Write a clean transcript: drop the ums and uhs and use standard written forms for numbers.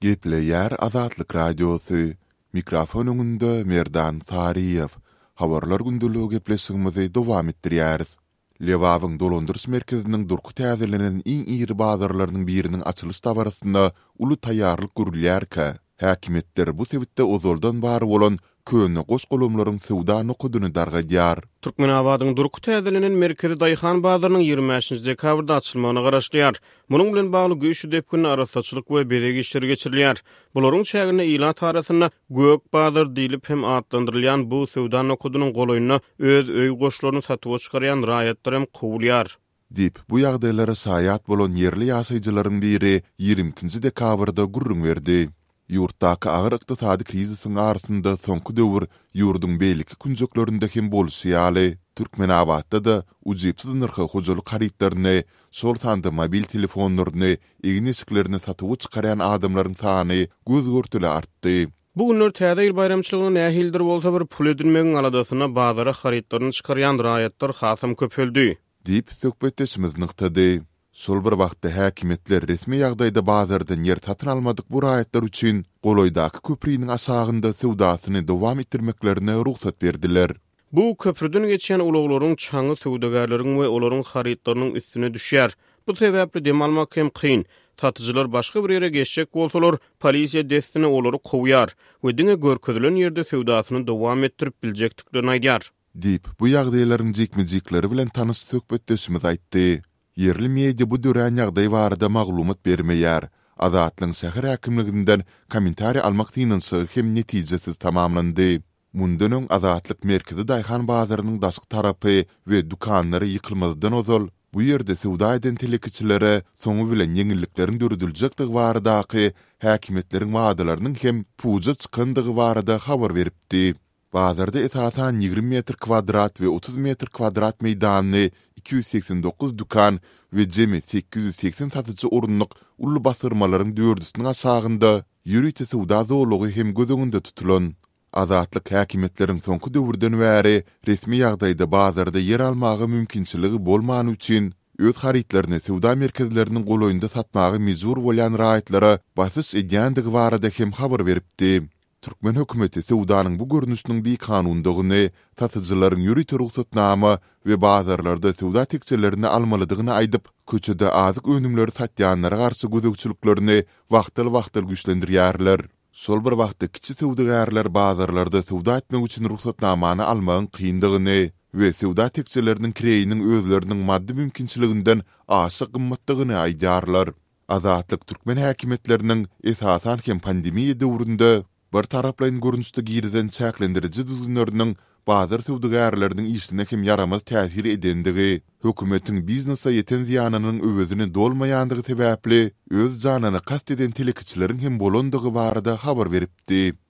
Gepleyer Azatlyk Radiosu. Mikrofon öňünde Merdan Tariýew. Habarlar gündülügi gepleşigimizi dowam etdirýäris. Lewawyň dolandyrys merkeziniň durky täzelenen iň iri bazarlarynyň biriniň açylış tabarasynda uly taýýarlyk görülýärkä, häkimetler bu sebitde ozoldan bary bolan köne goş golumlaryň sowda nukudyny dargadýar. Türkmenabadyň durky täzelenen merkezi Daýhan bazarynyň 25-nji dekabrda açylmagyna garaşdyrýar. Munyň bilen bagly güýçli depkünni arasaçylyk we bedegi işler geçirilýär. Bularyň çägine ilan tarasyna Gök bazar diýilip hem adlandyrylýan bu sowda nukudynyň golaýyna öz öý goşlaryny satyp çykarýan raýatlar hem kowulýar. Dip bu ýagdaýlara saýat bolan yerli ýaşaýjylaryň biri 20-nji dekabrda gurrun berdi. Yurtdaky agyr ykdysady krizisiň arasynda soňky döwür ýurdun beýleki kunjuklarynda hem bolşýaly. Türkmenabadda da ujypsy nyrky hojalyk haritlaryny, şol sanda mobil telefonlaryny, egnesiklerini satyp çykaryan adamlaryň sany göz görtüle artdy. Bu günler täze ýyl bayramçylygyny nähildir bolsa bir pul edilmegin aladasyna bazara haritlaryny çykaryan raýatlar hasam köpeldi. Dip söhbetdeşimiz nykdy. Şol bir wagtda häkimetler resmi ýagdaýda bazardan yer satyn almadyk bu raýatlar üçin Goloýdaky köprüniň aşagynda sowdasyny dowam etdirmeklerine ruhsat berdiler. Bu köprüden geçen ulaglaryň çaňy sowdagarlaryň we olaryň haritlarynyň üstüne düşýär. Bu sebäpli dem almak hem kyn. Satyjylar başga bir ýere geçjek bolsalar, polisiýa destine olary kowýar we diňe görkezlen ýerde sowdasyny dowam etdirip biljekdiklerini aýdýar. Dip bu ýagdaýlaryň jekmejikleri bilen tanys söhbetdeşimiz aýtdy. Yerli media bu dören ýagdaý barada maglumat bermeýär. Azatlyň şäher häkimliginden kommentariýa almak diýensi hem netijesiz tamamlandy. Mundan öň Azatlyk merkezi Daýhan bazarynyň daşky tarapy we dukanlary ýykylmazdan ozal bu ýerde sowda eden telekiçilere soňu bilen ýeňillikleriň dörediljektigi baradaky häkimetleriň wagdalarynyň hem puja çykandygy barada habar beripdi. Bazarda esasan 20 metr kvadrat we 30 metr kvadrat meýdany 289 dukan we jemi 880 satyjy orunlyk uly basyrmalaryň dördüsiniň aşagynda ýürüýte sowda zowlugy hem göz öňünde tutulan. Azatlyk häkimetleriň soňky döwürden bäri resmi ýagdaýda bazarda yer almagy mümkinçiligi bolmany üçin öz haritlaryny sowda merkezleriniň golaýynda satmagy mejbur bolan raýatlara basyş edýändigi barada hem habar beripdi. Türkmen hökümeti sowdanyň bu görnüşiniň bir kanundygyny, satyjylaryň ýürüýte ruhsatnama we bazarlarda sowda tekçelerini almalydygyny aýdyp, köçede azyk önümleri satýanlara garşy gözegçiliklerini wagtly güýçlendirýärler. Şol bir wagtda kiçi sowdagarlar bazarlarda sowda etmek üçin ruhsatnamany almagyň kyndygyny we sowda tekçeleriniň kireýiniň özleriniň maddi mümkinçiliginden aşy gymmatdygyny aýdýarlar. Azatlyk türkmen häkimetleriniň esasan hem pandemiýa döwründe bir taraplayn görünüşde giriden çäklendiriji düzgünleriniň bazar sowdagarlarynyň işine hem yaramaz täsir edendigi, hökümetiň biznesa ýeten ziýanynyň öwedini dolmaýandygy sebäpli öz janyny kast eden telekiçileriň hem bolandygy barada habar beripdi.